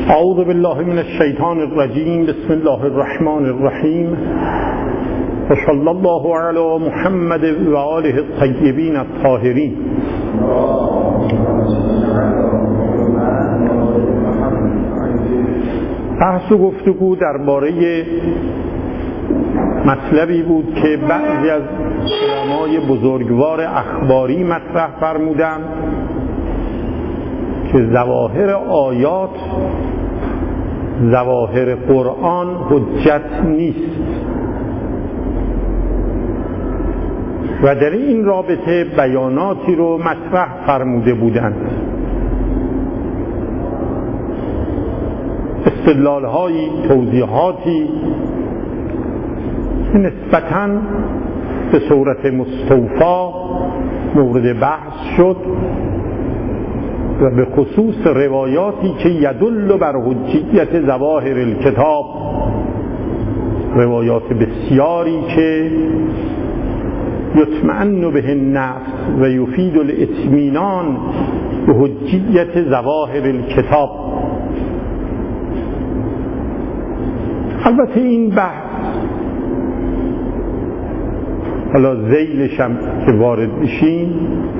اعوذ بالله من الشیطان الرجیم. بسم الله الرحمن الرحیم. و صلی الله علی محمد و آله الطیبین الطاهرین. بحث و گفتگو درباره مطلبی بود که بعضی از علمای بزرگوار اخباری مطرح فرمودند که ظواهر آیات، ظواهر قرآن حجت نیست و در این رابطه بیاناتی رو مطرح فرموده بودند. استدلال‌هایی، توضیحاتی که نسبتاً به صورت مستوفا مورد بحث شد و به خصوص روایاتی که یدل بر حجیت ظواهر الکتاب، روایات بسیاری که یطمئن به النفس و یفید الاطمینان به حجیت ظواهر الکتاب. البته این بحث حالا ذیلش هم که وارد بشیم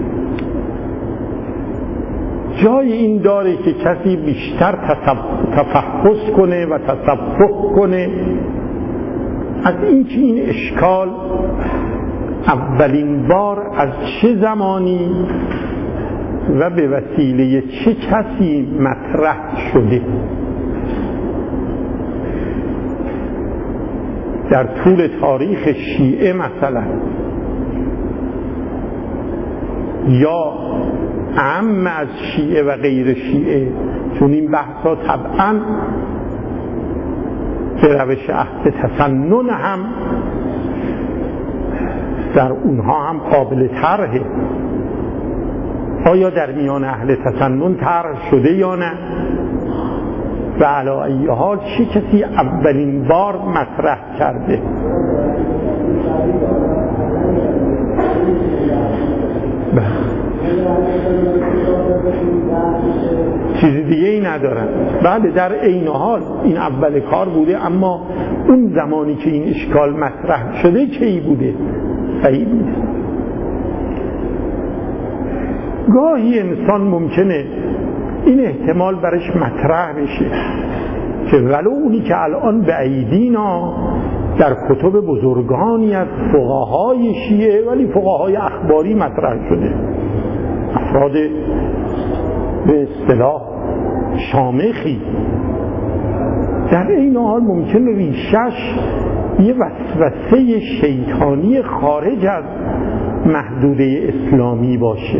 جای این داره که کسی بیشتر تفحص کنه و تصفح کنه از این که این اشکال اولین بار از چه زمانی و به وسیله چه کسی مطرح شده. در طول تاریخ شیعه مثلا یا عام از شیعه و غیر شیعه، چون این بحثا طبعا به روش اهل تسنن هم در اونها هم قابل طرحه. آیا در میان اهل تسنن طرح شده یا نه؟ و علی ای حال چه کسی اولین بار مطرح کرده؟ چیز دیگه ای ندارن. بله در عین حال این اول کار بوده، اما اون زمانی که این اشکال مطرح شده کی بوده؟ صحیح نیست. گاهی انسان ممکنه این احتمال برش مطرح بشه که ولو اونی که الان به ایدینا در کتب بزرگانی از فقهای شیعه ولی فقهای اخباری مطرح شده، افراد به اصطلاح شامخی، در این حال ممکنه ریشش یه وسوسه شیطانی خارج از محدوده اسلامی باشه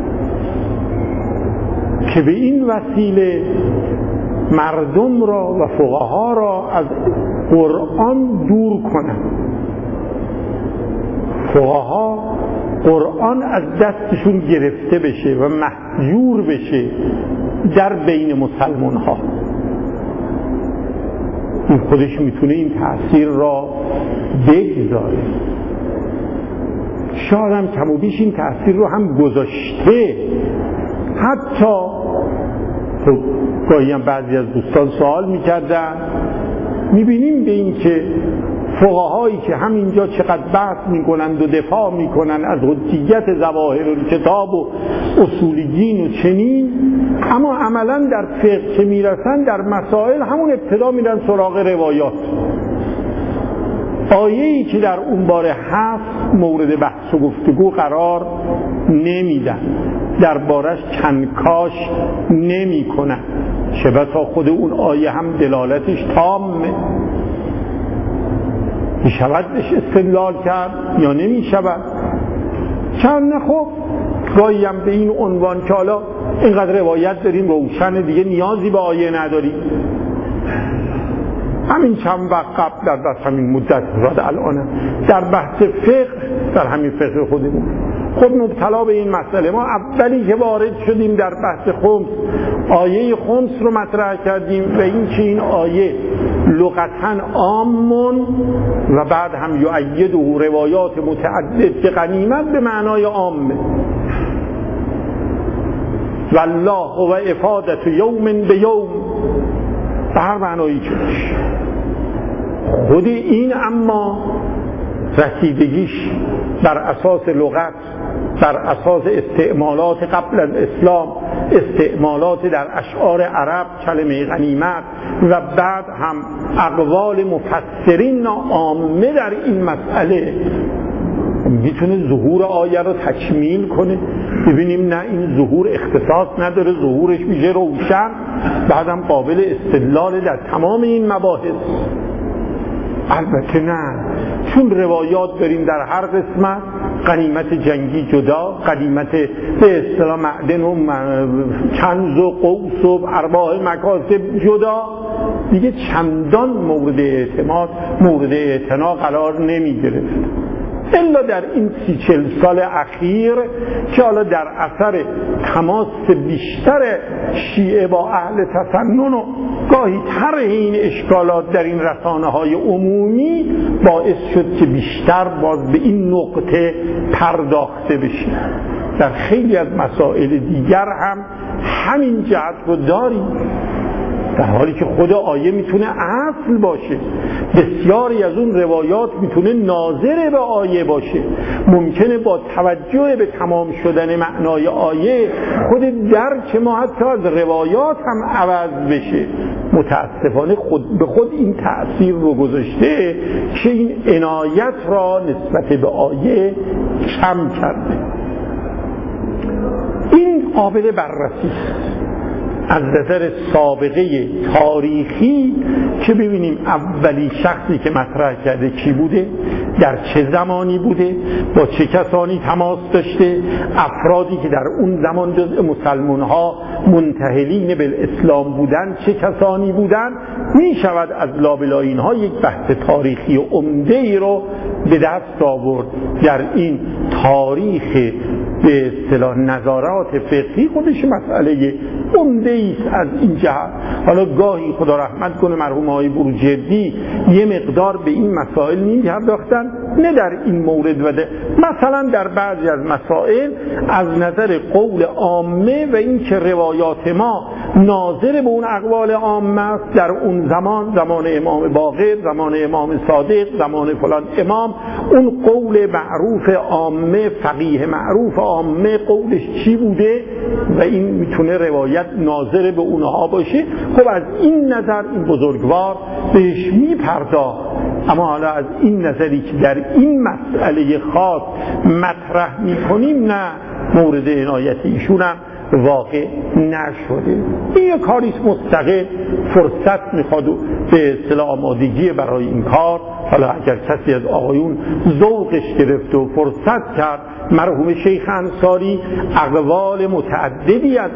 که به این وسیله مردم را و فقها را از قرآن دور کنند. فقها قرآن از دستشون گرفته بشه و محجور بشه در بین مسلمان ها. این خودش میتونه این تأثیر را بگذاره. شاید هم کم و بیش این تأثیر رو هم گذاشته. حتی گاهی هم بعضی از دوستان سوال میکردن، میبینیم به این که فقهایی که همینجا چقدر بحث میکنند و دفاع میکنند از حجیت ظواهر الکتاب و اصول دین و چنین، اما عملا در فقه که میرسن در مسائل همون ابتدا میرن سراغ روایات. آیه‌ای که در اون باره هست مورد بحث و گفتگو قرار نمیدن، دربارش کنکاش نمی کنن. چه بسا خود اون آیه هم دلالتش تامه، می شود بهش استدلال کرد یا نمی شود. چند خب گاهی هم به این عنوان که حالا اینقدر روایت داریم روشن دیگه نیازی به آیه نداریم. همین چند وقت قبل در بس همین مدت زاد الان در بحث فقه، در همین فقه خودمون خب مبتلا به این مسئله. ما اولی که وارد شدیم در بحث خمس، آیه خمس رو مطرح کردیم و این که این آیه لغتاً عامون و بعد هم یؤید و روایات متعدد که غنیمت به معنای عامه. والله و افادت یوم به یوم به هر معنایی که باشه. خود این اما رسیدگیش بر اساس لغت، بر اساس استعمالات قبل از اسلام، استعمالات در اشعار عرب، کلمه غنیمت و بعد هم اقوال مفسرین عامه در این مسئله میتونه ظهور آیه رو تکمیل کنه. ببینیم نه این ظهور اختصاص نداره، ظهورش میشه روشن، بعدم قابل استدلال در تمام این مباحث. البته نه، چون روایات داریم در هر قسمت، غنیمت جنگی جدا، غنیمت به اصطلاح معدن و کنز و قوس و ارباح مکاسب جدا، دیگه چندان مورد اعتماد، مورد اعتنا قرار نمی گرفت. الا در این 30-40 سال اخیر که حالا در اثر تماس بیشتر شیعه با اهل تسنن و گاهی طرح این اشکالات در این رسانه‌های عمومی باعث شد که بیشتر باز به این نقطه پرداخته بشه. در خیلی از مسائل دیگر هم همین جهت رو داریم، در حالی که خود آیه میتونه اصل باشه. بسیاری از اون روایات میتونه ناظر به آیه باشه. ممکنه با توجه به تمام شدن معنای آیه خود درک ما حتی از روایات هم عوض بشه. متاسفانه خود به خود این تأثیر رو گذاشته که این عنایت را نسبت به آیه کم کرده. این قابل بررسی است از نظر سابقه تاریخی که ببینیم اولی شخصی که مطرح کرده کی بوده، در چه زمانی بوده، با چه کسانی تماس داشته، افرادی که در اون زمان جزء مسلمان ها منتهلین بالاسلام بودن چه کسانی بودن. می شود از لابلای اینها یک بحث تاریخی و عمده ای رو به دست آورد. در این تاریخ به اصطلاح نظارات فقهی خودش مسئله عمده است از این جهت. حالا گاهی خدا رحمت کنه مرحوم آقای بروجردی یه مقدار به این مسائل نمی‌پرداختن، نه در این مورد و مثلا در بعضی از مسائل از نظر قول عامه و این که روایات ما ناظر به اون اقوال عامه است، در اون زمان امام باقر، زمان امام صادق، زمان فلان امام، اون قول معروف عامه، فقیه معروف عامه قولش چی بوده و این میتونه روایت ناظر به اونها باشه. خب از این نظر این بزرگوار بهش میپرداخت. اما حالا از این نظری که در این مسئله خاص مطرح میکنیم نه، مورد عنایت ایشون هم واقع نشده. این یک کاریست مستقل، فرصت میخواد و به اصطلاح آمادگی برای این کار. حالا اگر کسی از آقایون ذوقش گرفت و فرصت کرد، مرحوم شیخ انصاری اقوال متعددی از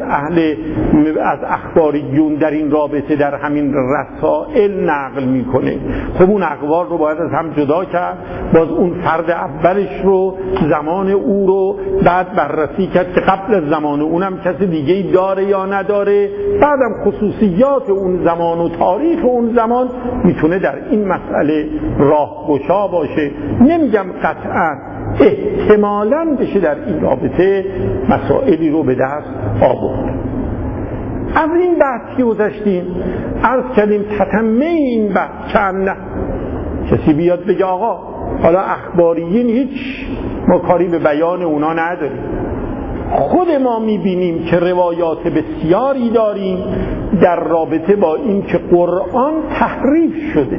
اخباریون در این رابطه در همین رسائل نقل میکنه. خب اون اقوال رو باید از هم جدا کرد، باز اون فرد اولش رو، زمان او رو بعد بررسی کرد که قبل از زمان اونم کسی دیگه‌ای داره یا نداره، بعدم خصوصیات اون زمان و تاریخ اون زمان میتونه در این مسئله راهگشا باشه. نمیگم قطعاً، احتمالاً بشه در این رابطه مسائلی رو به دست آورد. از این بحثی گذشتیم، عرض کردیم تتمه این بحث چند نه کسی بیاد بگه آقا حالا اخباریین هیچ ما کاری به بیان اونا نداریم. خود ما میبینیم که روایات بسیاری داریم در رابطه با این که قرآن تحریف شده،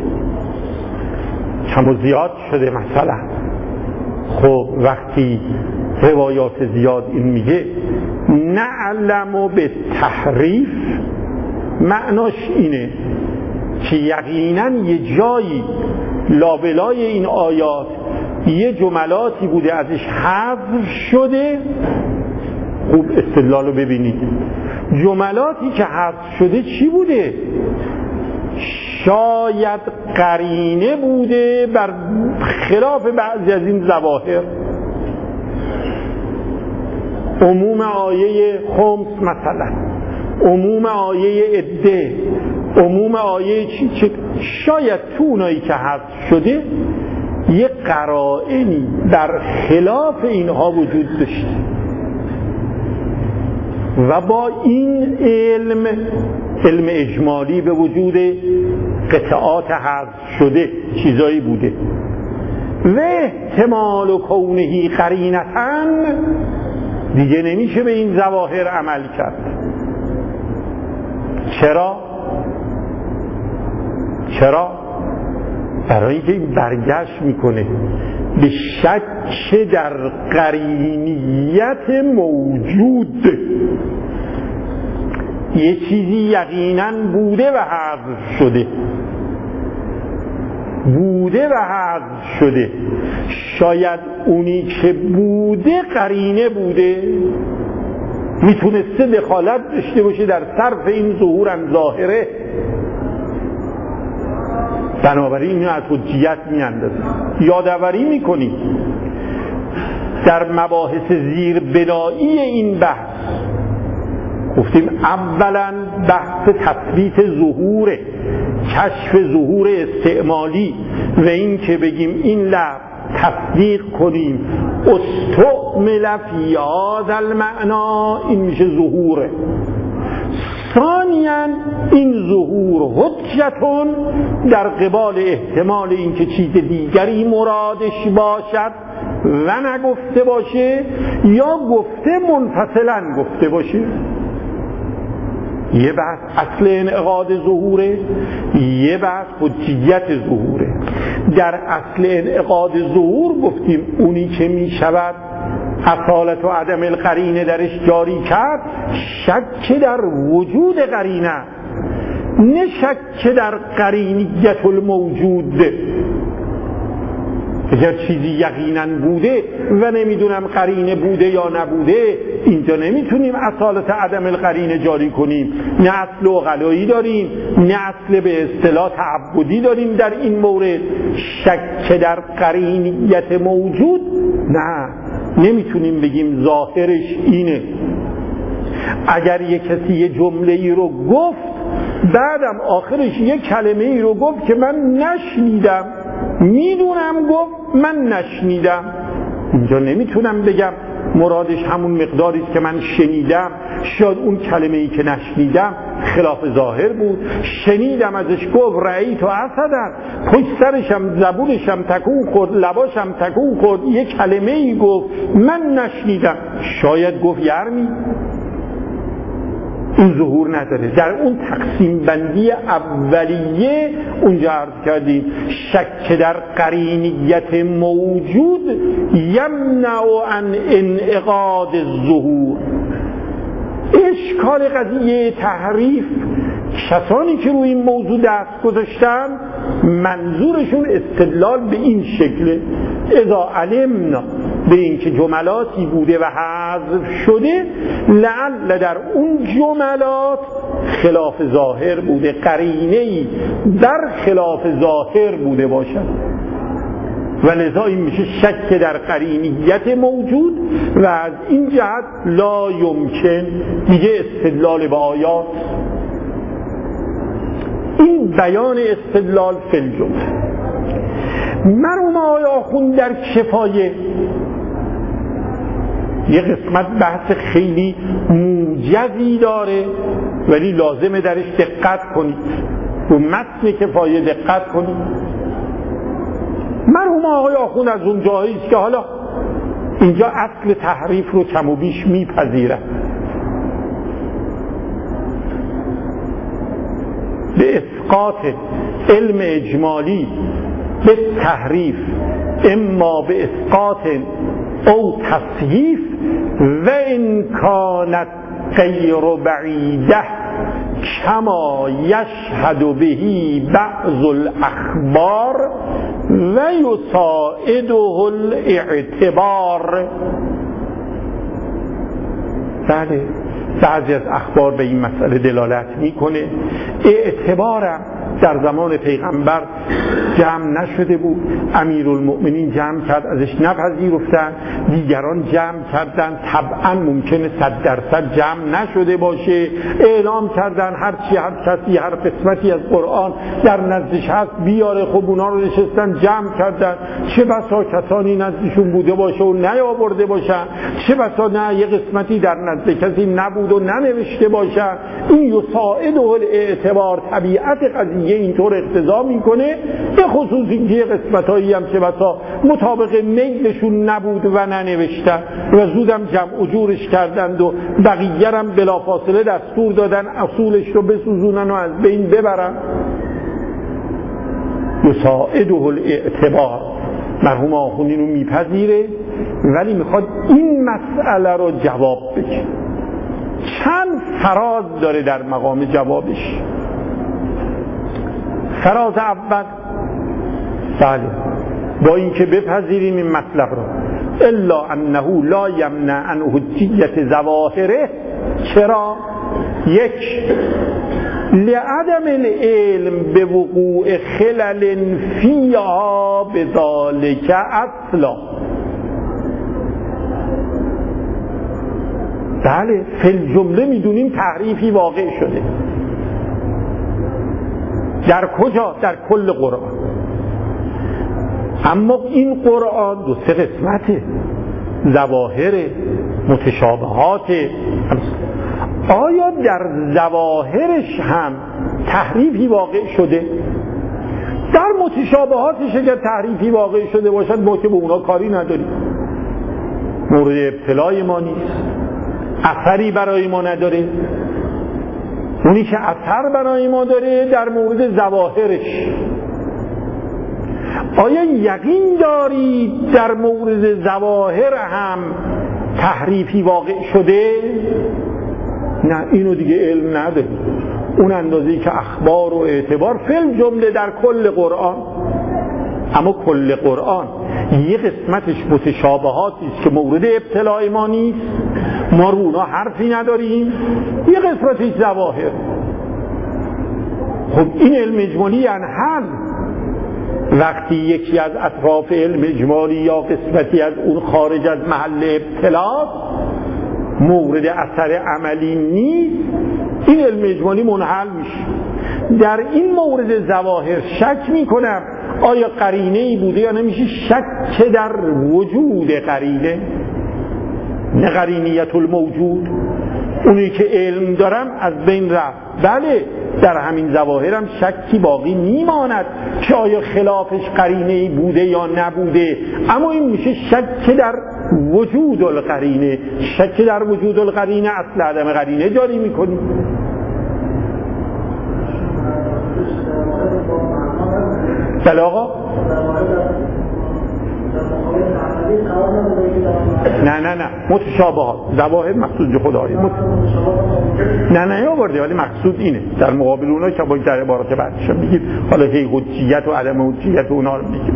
کم و زیاد شده. مثلا خب وقتی روایات زیاد این میگه نعلم به تحریف، معناش اینه که یقینا یه جایی لابلای این آیات یه جملاتی بوده ازش حذف شده. خوب استدلال رو ببینید، جملاتی که حذف شده چی بوده؟ شاید قرینه بوده بر خلاف بعضی از این ظواهر. عموم آیه خمس مثلا، عموم آیه عده، عموم آیه چی شاید تو اونایی که حذف شده یه قرائنی بر خلاف اینها وجود داشته و با این علم علم اجمالی به وجود قطعات حذف شده چیزایی بوده و احتمال کونهی قرینتاً دیگه نمیشه به این ظواهر عمل کرد. چرا؟ برای اینکه برگشت میکنه به شک در قرینیت موجود. یه چیزی یقیناً بوده و حذف شده، شاید اونی که بوده قرینه بوده، میتونسته دخالت داشته باشه در صرف این ظهورن ظاهره، بنابراین اینو از حجیت میاندازه. یادآوری میکنیم در مباحث زیر بنایی این بحث گفتیم اولا بحث تثبیت ظهوره، کشف ظهور استعمالی و این که بگیم این لفظ تصدیق کنیم استعمل فی هذا المعنا، این میشه ظهوره. ثانیاً این ظهور حجتون در قبال احتمال اینکه چیز دیگری مرادش باشد و نگفته باشه یا گفته منفصلاً گفته باشه. یه بحث اصل انعقاد ظهوره، یه بحث حجیت ظهوره. در اصل انعقاد ظهور گفتیم اونی که می شود اصالت و عدم القرینه درش جاری کرد شک در وجود قرینه، نه شک در قرینیت الموجود. اگر چیزی یقیناً بوده و نمیدونم قرینه بوده یا نبوده، اینجا نمیتونیم اصالت عدم القرینه جاری کنیم. نه اصل عقلایی داریم، نه اصل به اصطلاح تعبدی داریم در این مورد. شک در قرینیت موجود نه، نمیتونیم بگیم ظاهرش اینه. اگر یک کسی یه جمله ای رو گفت بعدم آخرش یه کلمه ای رو گفت که من نشنیدم، میدونم گفت من نشنیدم، اینجا نمیتونم بگم مرادش همون مقداری است که من شنیدم. شاید اون کلمه ای که نشنیدم خلاف ظاهر بود، شنیدم ازش گفت رأیت و اسدن، پشت سرشم زبونشم تکون خورد، لباشم تکون خورد، یه کلمه ای گفت من نشنیدم، شاید گفت یرمی. این ظهور نداره. در اون تقسیم بندی اولیه اونجا عرض کردیم شک در قرینیت موجود یمنع عن انعقاد الظهور. اشکال قضیه تحریف، کسانی که روی این موضوع دست گذاشتن منظورشون استدلال به این شکله: اذا علمنا به این که جملاتی بوده و حذف شده، لعل در اون جملات خلاف ظاهر بوده، قرینه‌ای در خلاف ظاهر بوده باشد و لذا این میشه شک در قرینیت موجود و از این جهت لا یمکن دیگه استدلال به آیات. این بیان استدلال فی الجمله. مرحوم آقای آخوند در کفایه یه قسمت بحث خیلی موجزی داره ولی لازمه درش دقت کنید، رو متن کفایه دقت کنید. مرحوم آقای آخوند از اون جایی است که حالا اینجا اصل تحریف رو کم و بیش میپذیرن، به اسقاط علم اجمالی به تحریف، اما به اسقاط او تصحیف و ان کانت غیر بعیده کما یشهد بهی بعض الاخبار و یساعده الاعتبار. بله، بعضی از اخبار به این مسئله دلالت میکنه. اعتبارم در زمان پیغمبر جمع نشده بود، امیرالمؤمنین جمع کرد ازش نپذیرفتن، دیگران جمع کردن، طبعا ممکنه 100% جمع نشده باشه، اعلام کردن هر کسی هر قسمتی از قرآن در نزدش هست بیاره. خب اونا رو نشستن جمع کردن، چه بسا کسانی نزدشون بوده باشه و نیاورده باشن، چه بسا نه یه قسمتی در نزد کسی نبود و ننوشته باشن. این یساعده الاعتبار، طبیعت قضیه اینطور اقتضا میکنه، به خصوص اینکه قسمتایی هم که بسا مطابق میلشون نبود و ننوشتن و زودم جمع و جورش کردند و بقیه هم بلافاصله دستور دادن اصولش رو بسوزونن و از بین ببرن. یساعده الاعتبار، مرحوم آخوندی رو میپذیره ولی میخواد این مسئله رو جواب بده. چند فراز داره در مقام جوابش. فراز اول، بله، با اینکه بپذیریم این مطلب رو، الا انه لا یمنع عن حجیت ظواهره. چرا؟ یک، لعدم العلم به وقوع خلل فیها بذالک اصلا. بله، فی الجمله میدونیم تحریفی واقع شده. در کجا؟ در کل قرآن. اما این قرآن دو سه قسمته، ظواهر، متشابهات. آیا در ظواهرش هم تحریفی واقع شده؟ در متشابهاتش اگر تحریفی واقع شده باشد ما که به اونا کاری نداریم، مورد ابتلای ما نیست، اثری برای ما نداره. اونی که اثر برای ما داره در مورد ظواهرش. آیا یقین دارید در مورد ظواهر هم تحریفی واقع شده؟ نه، اینو دیگه علم نداره. اون اندازه‌ای که اخبار و اعتبار فل جمله در کل قرآن. اما کل قرآن یه قسمتش متشابهاتی است که مورد ابتلاء ما نیست، ما رو اونا حرفی نداریم، یه قسمتش ظواهر. خب این علم اجمالی یعنی هم وقتی یکی از اطراف علم اجمالی یا قسمتی از اون خارج از محل ابتلا مورد اثر عملی نیست، این علم اجمالی منحل میشه. در این مورد ظواهر شک میکنم آیا قرینه ای بوده یا نمیشه شک در وجود قرینه، نه قرینیت الموجود. اونی که علم دارم از بین رفت. بله، در همین ظواهرم شکی باقی میماند که آیا خلافش قرینه ای بوده یا نبوده، اما این میشه شک در وجود القرینه. شک در وجود القرینه اصل عدم قرینه جاری میکنیم. بله آقا، نه متشابهات، ظواهر مقصود خدایی نه آورده، ولی مقصود اینه در مقابل اونا که با در عبارات بعدش میگید حالا هی حجیت و عدم حجیت و اونا رو میگید.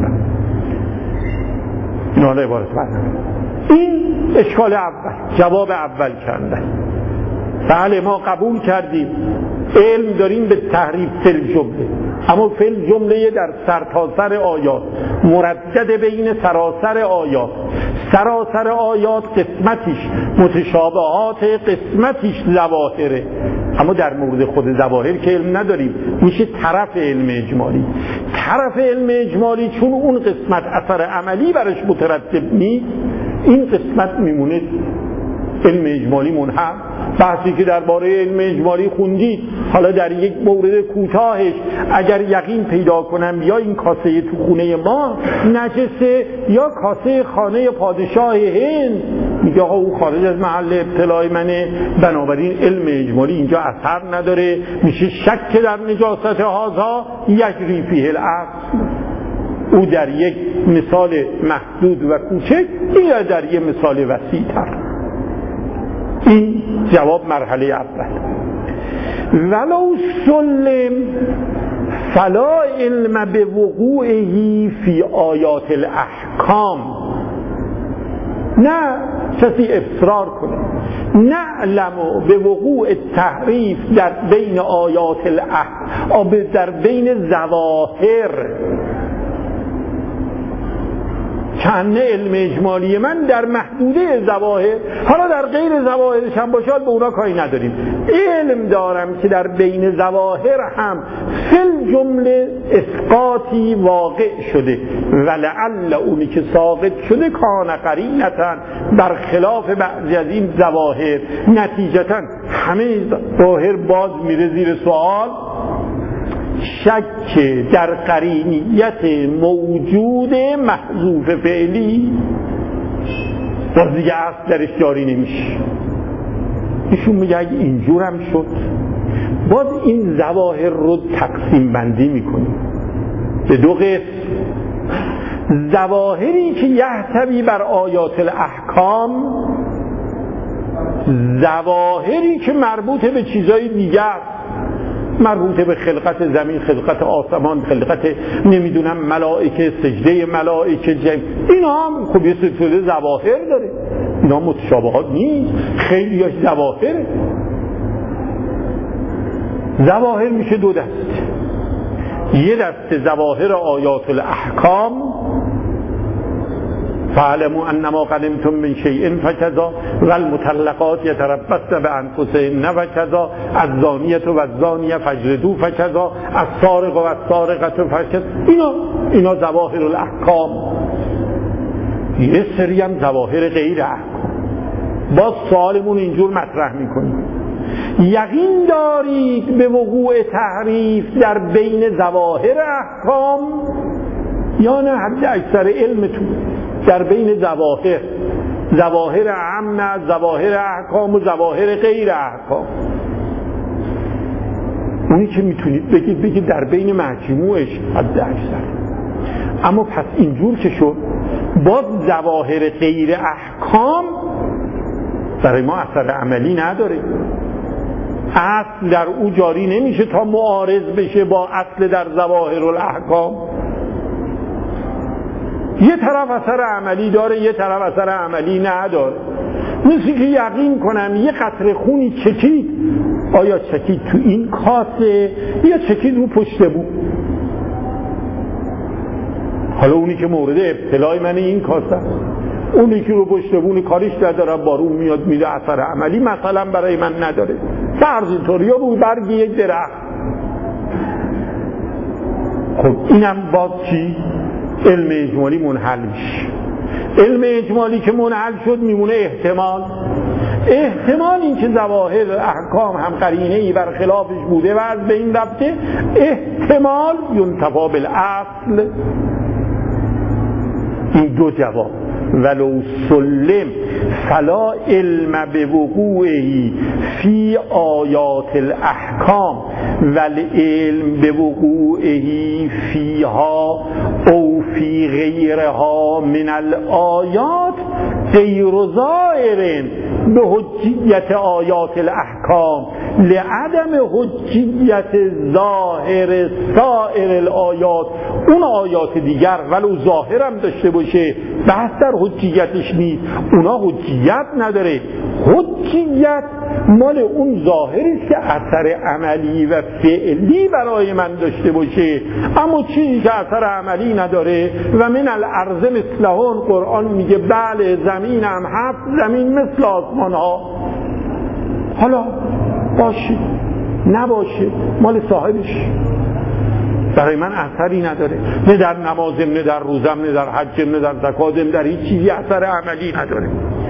این حالا عبارت بعد. این اشکال اول، جواب اول کردن. بله، ما قبول کردیم علم داریم به تحریف فل جمله، اما فل جمله در سرتاسر آیات، مردد بین سراسر آیات. سراسر آیات قسمتیش متشابهات، قسمتیش ظواهره. اما در مورد خود ظواهر که علم نداریم، میشه طرف علم اجمالی. طرف علم اجمالی چون اون قسمت اثر عملی برش مترتب نیست، این قسمت میمونه علم اجمالی منحل. بحثی که درباره علم اجمالی خوندید، حالا در یک مورد کوتاهش اگر یقین پیدا کنم یا این کاسه تو خونه ما نجسه یا کاسه خانه پادشاه هند، میگه ها او خارج از محل ابتلای منه، بنابراین علم اجمالی اینجا اثر نداره، میشه شک در نجاست هازا یجری فیه العقل. او در یک مثال محدود و کوچک، این در یک مثال وسیع تر. این جواب مرحله اول. ولو سلم فلا علم به وقوعه فی آیات الاحکام. نه کسی اصرار کنه نعلم به وقوع تحریف در بین آیات الاحکام، در بین ظواهر، چند علم اجمالی من در محدوده ظواهر، حالا در غیر ظواهرش هم باشد به اونا کاری نداریم. علم دارم که در بین ظواهر هم فل جمله اسقاطی واقع شده، ولعل اونی که ساقط شده کان قرینتن بر خلاف بعضی از این ظواهر، نتیجتا همه ظاهر باز میره زیر سوال، شک در قرینیت موجود محذوف فعلی باز دیگه اصل درش جاری نمیشه. ایشون میگه اگه اینجور هم شد باز این ظواهر رو تقسیم بندی میکنیم به دو قسم. ظواهری که یحتوی بر آیات الاحکام، ظواهری که مربوط به چیزای دیگر، مربوط به خلقت زمین، خلقت آسمان، خلقت نمیدونم ملائکه، سجده ملائکه، اینا هم خب یه سلسله ظواهر داره، اینا متشابهات نیست، خیلی هاش ظواهره. ظواهر میشه دو دسته، یه دسته ظواهر آیات الاحکام، فاعلموا انما غنمتم من شیء فکذا والمطلقات یتربصن بانفسهن وکذا الزانیة والزانی فاجلدوا فکذا السارق والسارقة فکذا. اینا ظواهر الاحکام. یه سری هم ظواهر غیر احکام. باز سوالمون اینجور مطرح میکنیم، یقین دارید به وقوع تحریف در بین ظواهر احکام یا نه؟ حد اکثر علمتون در بین ظواهر عامه، ظواهر احکام و ظواهر غیر احکام، اونی که میتونید بگید در بین مجموعش حد اکثر. اما پس اینجور که شد باز ظواهر غیر احکام برای ما اثر عملی نداره، اصل در او جاری نمیشه تا معارض بشه با اصل در ظواهر الاحکام. یه طرف اثر عملی داره، یه طرف اثر عملی نداره. مثل که یقین کنم یه قطره خونی چکید، آیا چکید تو این کاسه یا چکید رو پشت بو؟ حالا اونی که مورد ابتلای من این کاسه، اونی که رو پشت بون کاریش نداره، بارون میاد میده، اثر عملی مثلا برای من نداره. فرض اینطور، یا روی برگ یک درخت. خب اینم باز چی؟ علم اجمالی منحل میشه. علم اجمالی که منحل شد میمونه احتمال این که ظواهر احکام هم قرینه‌ای بر خلافش بوده و از بین رفته، احتمال ینتفا بالاصل. این دو جواب، ولو سلم فلا علم بوقوعه فی آیات الاحکام والعلم بوقوعه فیها او فی غیرها من الآیات غیر ظاهر به حجیت آیات الاحکام لعدم حجیت ظاهر سایر الآیات. اون آیات دیگر ولو ظاهرم داشته باشه بحث در حجیتش نیست، اونا حجیت نداره. حجیت مال اون ظاهری که اثر عملی و فعلی برای من داشته باشه. اما چیزی که اثر عملی نداره و من الارض مثلهن، قرآن میگه بله زمین هم هست، زمین مثل آسمان ها. حالا باشه نباشه مال صاحبش، برای من اثری نداره. نه در نمازم، نه در روزم، نه در حجم، نه در زکاتم، در هیچ چیزی اثر عملی نداره.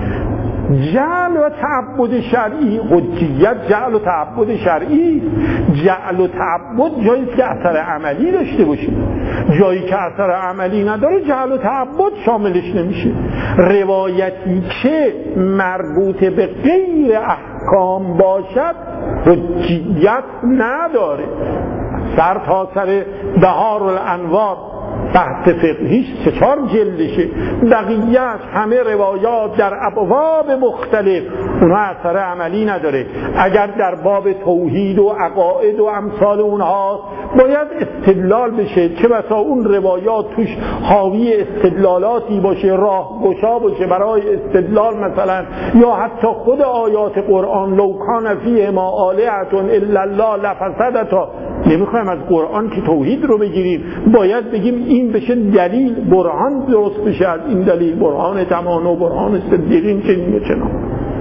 جعل و تعبد شرعی، حجیت جعل و تعبد شرعی. جعل و تعبد جایی که اثر عملی داشته باشه، جایی که اثر عملی نداره جعل و تعبد شاملش نمیشه. روایتی که مربوط به غیر احکام باشد حجیت نداره. سر تا سر بهار الانوار بحث فقهیش 4 جلدشه، بقیه‌اش همه روایات در ابواب مختلف، اونها اثر عملی نداره. اگر در باب توحید و عقاید و امثال اونها باید استدلال بشه، چه بسا اون روایات توش حاوی استدلالاتی باشه، راهگشا باشه برای استدلال مثلا، یا حتی خود آیات قرآن لو کان فیه ما آلهة الا الله لفسدتا. نمیخوایم از قرآن که توحید رو بگیریم، باید بگیم این بشه دلیل، برهان درست بشه از این دلیل، برهان تمان و برهان صدیقین چنین و چنان.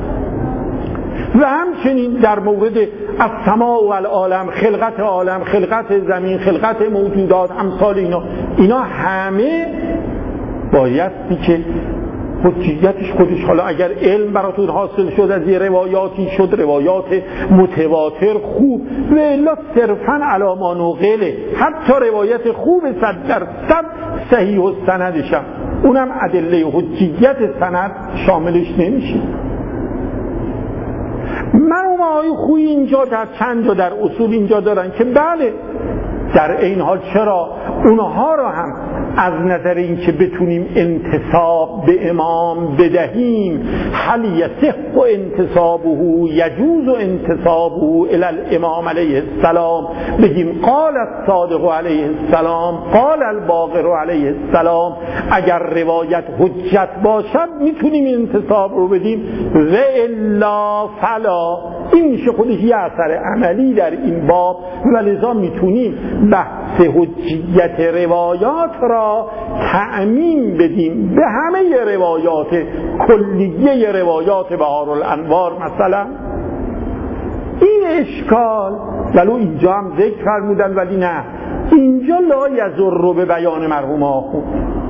و همچنین در مورد السماء و العالم، خلقت عالم، خلقت زمین، خلقت موجودات، امثال اینا همه بایستی که حجیتش خودش، حالا اگر علم براتون حاصل شد از یه روایاتی شد روایات متواتر خوب، و الا صرفا علی ما نقله، حتی روایت خوب 100% صحیح و سندشم اونم ادله حجیت سند شاملش نمیشه. مرحوم‌های خویی اینجا در چند جا در اصول اینجا دارن که بله در این حال چرا اونها را هم از نظر این که بتونیم انتساب به امام بدهیم، هل یصح انتسابه یجوز انتسابه الی الامام علیه السلام، بگیم قال الصادق علیه السلام قال الباقر علیه السلام، اگر روایت حجت باشد میتونیم انتساب رو بدیم، و الا فلا. این میشه خودش یه اثر عملی در این باب، ولذا میتونیم بحث حجیت روایات را تعمیم بدیم به همه روایات کلیه روایات بهارالانوار مثلا. این اشکال ولو اینجا هم ذکر فرمودن، ولی نه اینجا لا یضر به بیان مرحوم آخوند،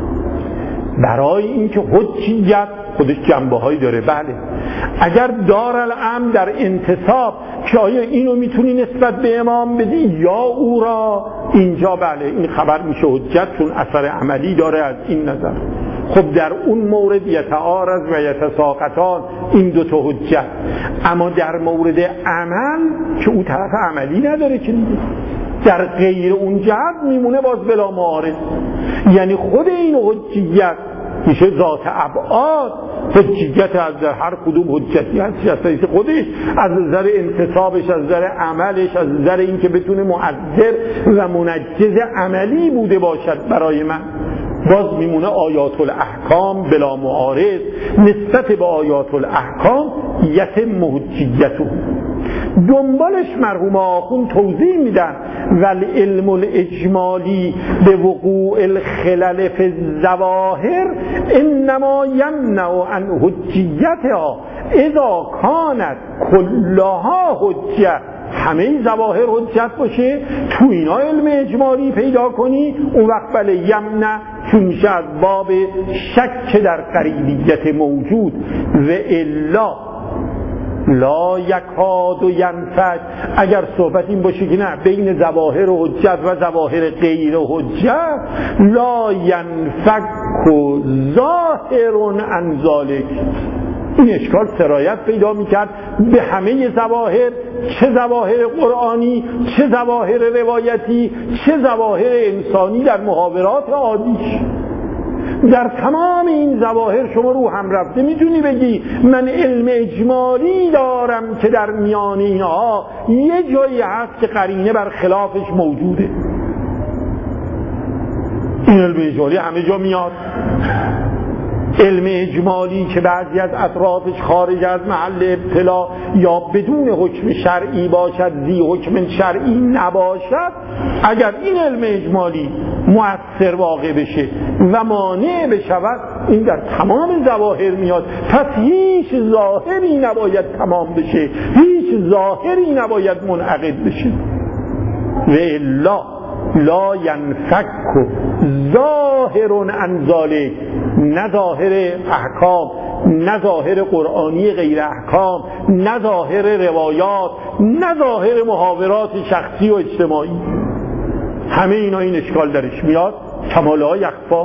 برای اینکه حجیت خودش جنبه‌هایی داره. بله اگر دارالامر در انتصاب که آیا اینو میتونی نسبت به امام بدی یا او را، اینجا بله این خبر میشه حجت چون اثر عملی داره از این نظر. خب در اون مورد یتعارض و یتساقطان این دو تا حجت، اما در مورد عمل که او طرف عملی نداره که در غیر اون جهت میمونه باز بلا معارض، یعنی خود این حجیت میشه ذات ابعاد. حجیت از در هر کدوم حجتی هست خودش، از نظر انتصابش، از نظر عملش، از نظر این که بتونه مؤثر و منجز عملی بوده باشد برای من، باز میمونه آیات الاحکام بلا معارض. نسبت به آیات الاحکام یتم حجیته. دنبالش مرحوم آخوند توضیح میدن والعلم الاجمالی به وقوع الخلل فی الظواهر انما یمنع عن حجیتها اذا کانت کلها حجه. همه ظواهر حجت باشه، تو اینا علم اجمالی پیدا کنی، اون وقت بله یمنع، چون میشه از باب شک در قریبیت موجود، و الا لا یکاد و ینفک. اگر صحبت این باشه که نه بین ظواهر و حجت و ظواهر غیر حجت، لا ینفک و ظاهر عن ذالک، این اشکال سرایت پیدا میکرد به همه ظواهر، چه ظواهر قرآنی، چه ظواهر روایتی، چه ظواهر انسانی در محاورات عادیش. در تمام این ظواهر شما رو هم رفته میتونی بگی من علم اجمالی دارم که در میان اینها یه جایی هست که قرینه بر خلافش موجوده. این علم اجمالی همه جا میاد. علم اجمالی که بعضی از اطرافش خارج از محل ابتلا یا بدون حکم شرعی باشد، ذی حکم شرعی نباشد، اگر این علم اجمالی مؤثر واقع بشه و مانع بشود، این در تمام ظواهر میاد. پس هیچ ظاهری نباید تمام بشه، هیچ ظاهری نباید منعقد بشه. و الا لا ینفک ظاهر عن ذالک، نه ظاهر احکام، نه ظاهر قرآنی غیر احکام، نه ظاهر روایات، نه ظاهر محاورات شخصی و اجتماعی. همه اینا این اشکال درش میاد. کمالها یخفا.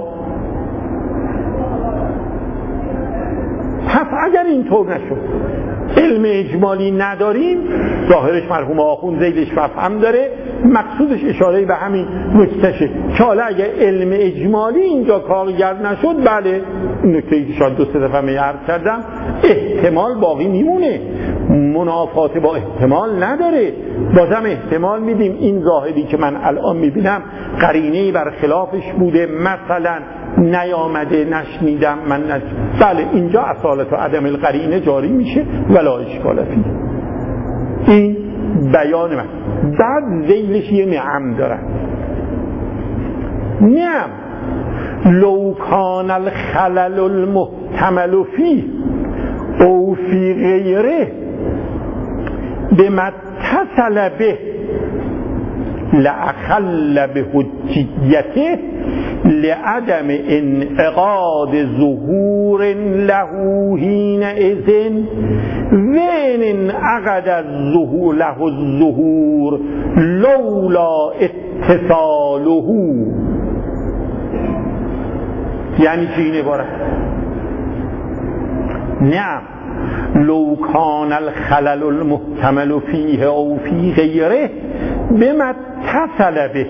پس اگر اینطور نشد، علم اجمالی نداریم، ظاهرش مرحوم آخوند زیدش مفهوم داره، مقصودش اشاره به همین نکتهشه که حالا اگر علم اجمالی اینجا کارگر نشد، بله نکتهی که شاید 2-3 دفعه عرض کردم، احتمال باقی میمونه، منافات با احتمال نداره، بازم احتمال میدیم این ظاهری که من الان میبینم قرینه‌ای بر خلافش بوده، مثلا نیامده، نشنیدم من بله اینجا اصالت و عدم القرینه جاری میشه ولا اشکال فیه. این بیان من. بعد ذیلش یه نعم دارن. نعم لو کان الخلل المحتمل فیه او فی غیره بما اتصل به لأخل به حجیته لعدم انعقاد ظهور له حینئذ وین انعقد الظهور له الظهور لولا اتصاله. یعنی چی این عبارت؟ نعم لو کان الخلل المحتمل فیه او فی غیره بما اتصل به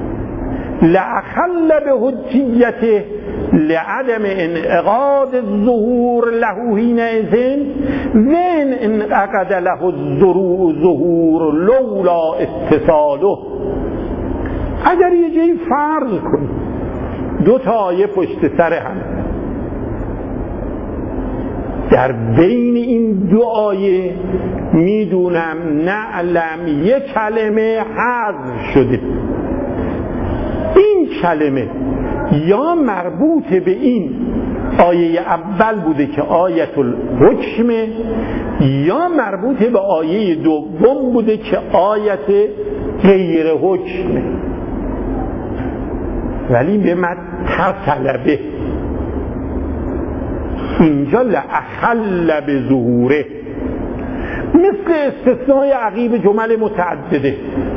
لأخل بحجیته لعدم انعقاد الظهور له حینئذ وین انعقد له الظهور لولا اتصاله. اگر یه جایی فرض کنید دو تا آیه پشت سر هم، در بین این دو آیه میدونم نعلم یک کلمه حذف شده، این کلمه یا مربوط به این آیه اول بوده که آیت الحکم، یا مربوط به آیه دوم بوده که آیت غیر حکم. ولی به متصل به اینجا لأخل به ظهوره، مثل استثناء عقیب جمل متعدده،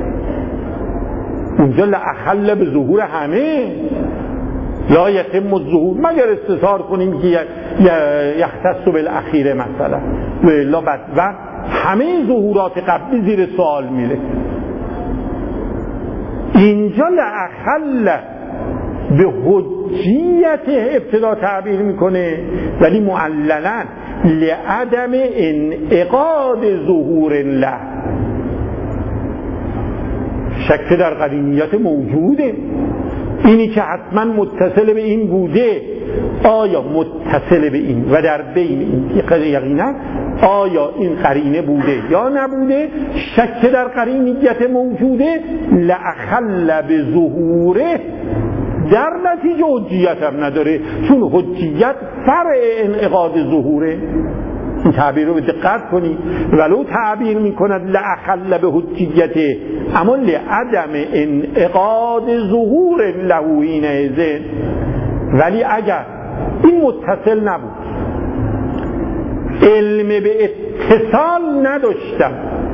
اونجا لأخل به ظهور همه، لا یتم الظهور مگر استثار کنیم که یختص بالاخیره مثلا، و الا بعد همه ظهورات قبلی زیر سوال میره. اینجا لأخل به حجیت ابتدا تعبیر میکنه، ولی معللا لعدم انعقاد ظهور له. شک در قرینیت موجوده، اینی که حتما متصل به این بوده آیا متصل به این و در بین این یقینا آیا این قرینه بوده یا نبوده، شک در قرینیت موجوده، لأخل به ظهوره، در نتیجه حجیت هم نداره، چون حجیت فرع انعقاد ظهوره. این تعبیر رو به دقت کنید، ولو تعبیر میکند لأخل به حجیته، اما لعدم انعقاد ظهور له حینئذ. ولی اگر این متصل نبود، علم به اتصال نداشتم،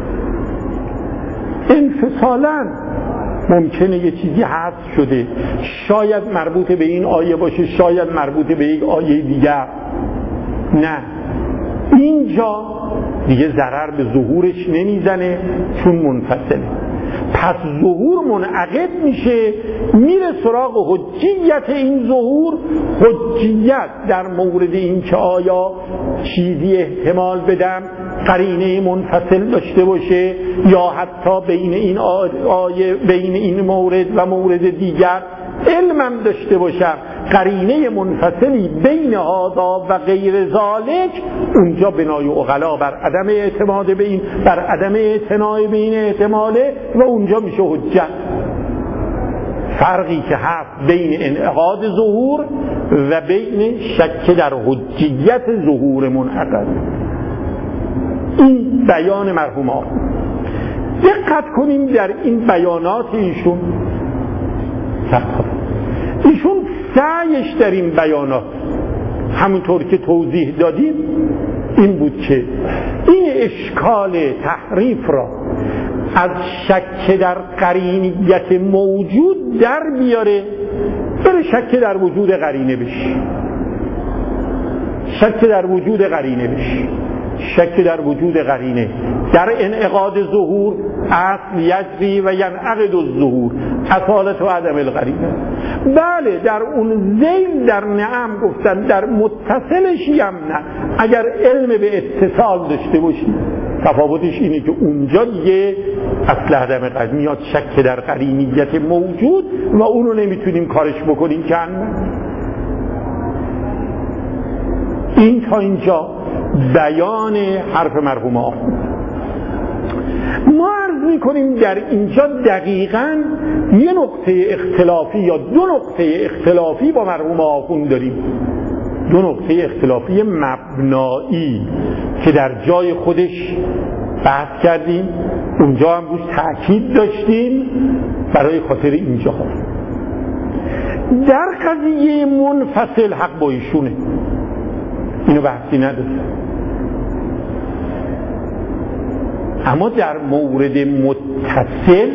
انفصالا ممکنه یه چیزی حذف شده، شاید مربوط به این آیه باشه، شاید مربوط به یک آیه دیگر، نه اینجا دیگه ضرر به ظهورش نمیزنه چون منفصله. پس ظهور منعقد میشه، میره سراغ حجیت این ظهور. حجیت در مورد این که آیا چیزی احتمال بدم قرینه منفصل داشته باشه یا حتی بین این آیه بین این مورد و مورد دیگر علمم داشته باشم قرینه منفصلی بین هذا و غیر ذالک، اونجا بنای عقلا بر عدم اعتماد به این، بر عدم اعتنای به این احتماله و اونجا میشه حجت. فرقی که هست بین انعقاد ظهور و بین شک در حجیت ظهور منعقد. این بیان مرحوم آقا. دقت کنیم در این بیانات ایشون سعیش در این بیانات همونطور که توضیح دادیم این بود که این اشکال تحریف را از شک در قرینیت موجود در بیاره، بره شک در وجود قرینه بشه، شک در وجود قرینه بشه، شک در وجود قرینه در انعقاد ظهور اصل یجری و ینعقد الظهور اصالت و عدم القرینه. بله در اون زیل در نعم گفتن، در متصلش هم نه، اگر علم به اتصال داشته باشی. تفاوتش اینه که اونجا یه اصل عدم قرینه میاد، شک در قرینیت موجود و اونو نمیتونیم کارش بکنیم که این تا اینجا بیان حرف مرحوم آقا. ما عرض میکنیم در اینجا دقیقاً یه نقطه اختلافی یا دو نقطه اختلافی با مرحوم آخون داریم، دو نقطه اختلافی مبنایی که در جای خودش بحث کردیم، اونجا هم روش تأکید داشتیم برای خاطر اینجا. در قضیه منفصل حق با ایشونه، اینو بحثی نداره. اما در مورد متصل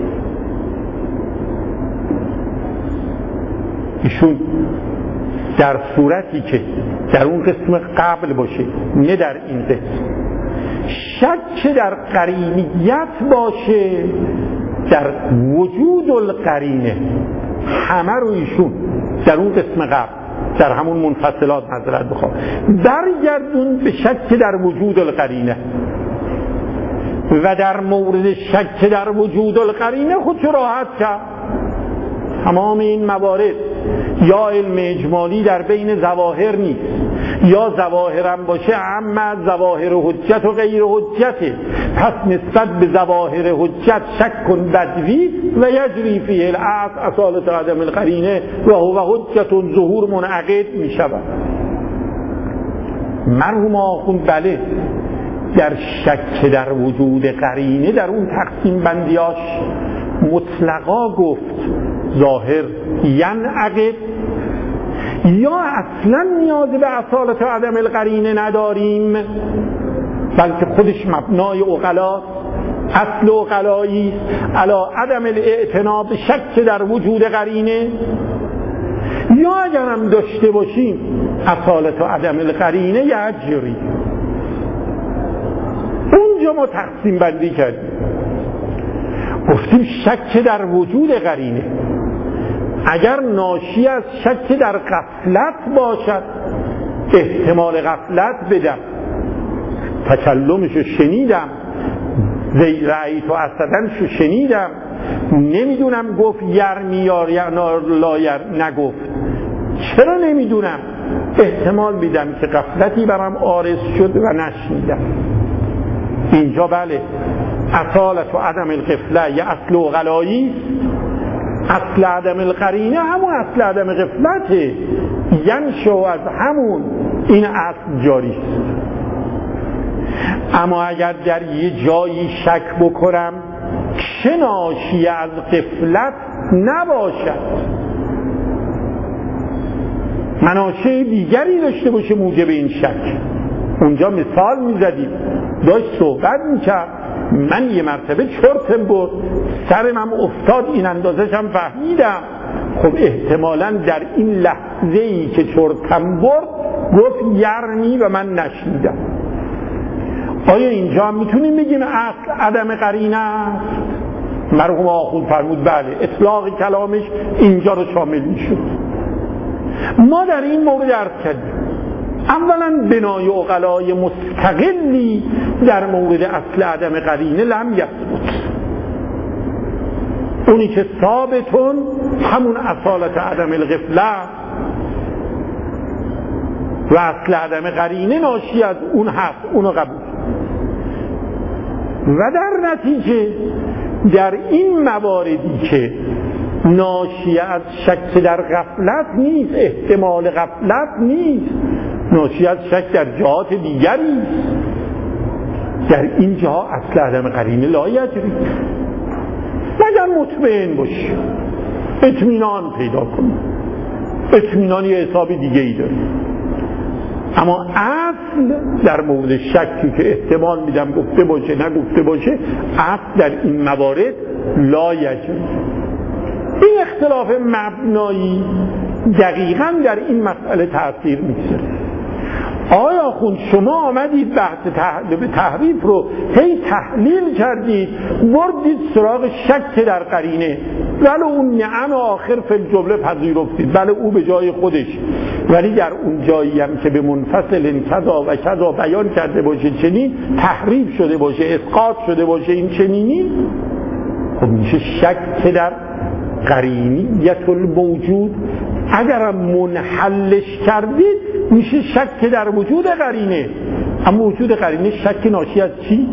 ایشون در صورتی که در اون قسم قبل باشه، نه در این قسم، شک در قرینیت باشه، در وجود القرینه، همه رو ایشون در اون قسم قبل در همون منفصلات نظرت بخواه برگردون به شک در وجود القرینه، و در مورد شک در وجود القرینه خودش راحت کرد. تمام این موارد یا علم اجمالی در بین ظواهر نیست، یا ظواهرم باشه اما ظواهر حجت و غیر حجته، پس نسبت به ظواهر حجت شک کن بدوی و یجری فیه الاصل اصالت عدم القرینه و هو حجت ظهور منعقد می شود. مرحوم آخوند بله در شک در وجود قرینه در اون تقسیم بندیاش مطلقا گفت ظاهر ینعقد، یا اصلا نیاز به اصالت عدم القرینه نداریم، بلکه خودش مبنای عقلا، اصل عقلایی علا عدم الاعتنا به شک در وجود قرینه، یا اگر هم داشته باشیم اصالت عدم القرینه یجری. اونجا ما تقسیم بندی کردیم، گفتیم شک در وجود قرینه اگر ناشی از شک در غفلت باشد، احتمال غفلت بدم، تکلمشو شنیدم، رأیت و اسدنشو شنیدم، نمیدونم گفت یرمی یا لایر نگفت، چرا نمیدونم؟ احتمال میدم که غفلتی برام عارض شد و نشنیدم. اینجا بله اصالت و عدم الغفله یه اصل عقلایی، اصل عدم القرینه همون اصل عدم غفلته، ینشو از همون این اصل جاری است. اما اگر در یه جایی شک بکنم چه ناشی از غفلت نباشد، مناشأ دیگری داشته باشه موجب این شک، اونجا مثال میزدیم، داشت صحبت میکرد، من یه مرتبه چرتم برد، سرم افتاد، این اندازه‌شم فهمیدم، خب احتمالاً در این لحظه‌ای که چرتم برد گفت یرمی و من نشنیدم. آیا اینجا هم میتونیم بگیم اصل عدم قرینه است؟ مرحوم آخوند فرمود بله، اطلاق کلامش اینجا رو شامل میشد. ما در این مورد عرض کردیم اولا بنای عقلای مستقلی در مورد اصل عدم قرینه لم یثبت، اونی که ثابتون همون اصالت عدم الغفله و اصل عدم قرینه ناشی از اون هست، اونو قبول. و در نتیجه در این مواردی که ناشی از شک در غفلت نیست، احتمال غفلت نیست، ناشی از شک در جهات دیگری، در این جا اصل عدم قرینه لا یجری، مگر مطمئن باشی، اطمینان پیدا کنی، اطمینان یه حساب دیگه ای داری. اما اصل در مورد شکی که احتمال میدم گفته باشه نگفته باشه، اصل در این موارد لا یجری. این اختلاف مبنایی دقیقاً در این مسئله تأثیر می‌گذاره. آیا خون شما آمدید بحث تحریف رو هی تحلیل کردید، بردید سراغ شک در قرینه، ولی اون نعم آخر فی الجمله پذیرفتید، بله او به جای خودش، ولی در اون جایی هم که به منفصل کذا و کذا بیان کرده باشه چنین، تحریف شده باشه، اسقاط شده باشه این چنینی، خب میشه شک در قرینیت الموجود. اگرم منحلش کردید میشه شک در وجود قرینه. اما وجود قرینه شک ناشی از چی؟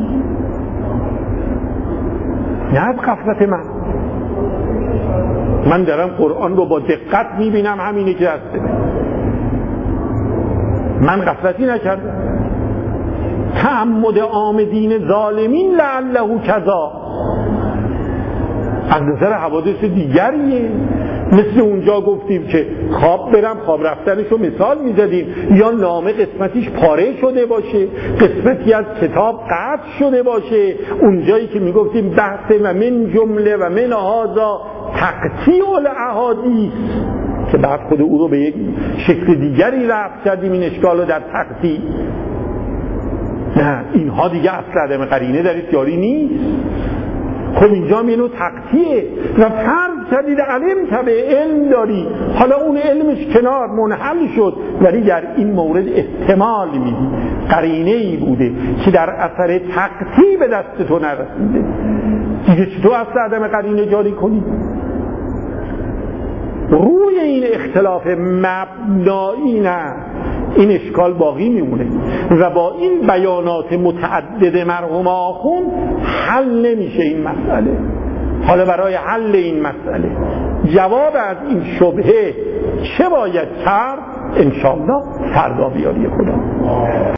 نه از غفلت من دارم قرآن رو با دقت میبینم، همینه که هسته، من غفلتی نکردم. تعمد آمدین ظالمین لعله کذا از نظر حوادث دیگریه، مثل اونجا گفتیم که خواب برم، خواب رفتنشو مثال میزدیم، یا نامه قسمتیش پاره شده باشه، قسمتی از کتاب قطع شده باشه، اونجایی که میگفتیم بحث و من جمله و من هذا تقطیع الاحادیث که بعد خود او رو به یک شکل دیگری رفت کردیم این اشکال رو در تقطیع. نه اینها دیگه اصل عدم قرینه در اختیاری نیست. خب اینجا هم یه نوع تقطیعه و فرض کردید علم تبع علم داری، حالا اون علمش کنار منحل شد، ولی در این مورد احتمال میدی قرینه ای بوده که در اثر تقطیع به دست تو نرسیده، دیگه چطور اصل عدم قرینه جاری کنی؟ روی این اختلاف مبنایی نه، این اشکال باقی میمونه و با این بیانات متعدد مرحوم آخوند حل نمیشه این مسئله. حالا برای حل این مسئله جواب از این شبهه چه باید کرد؟ انشاءالله فردا بیاری خدا.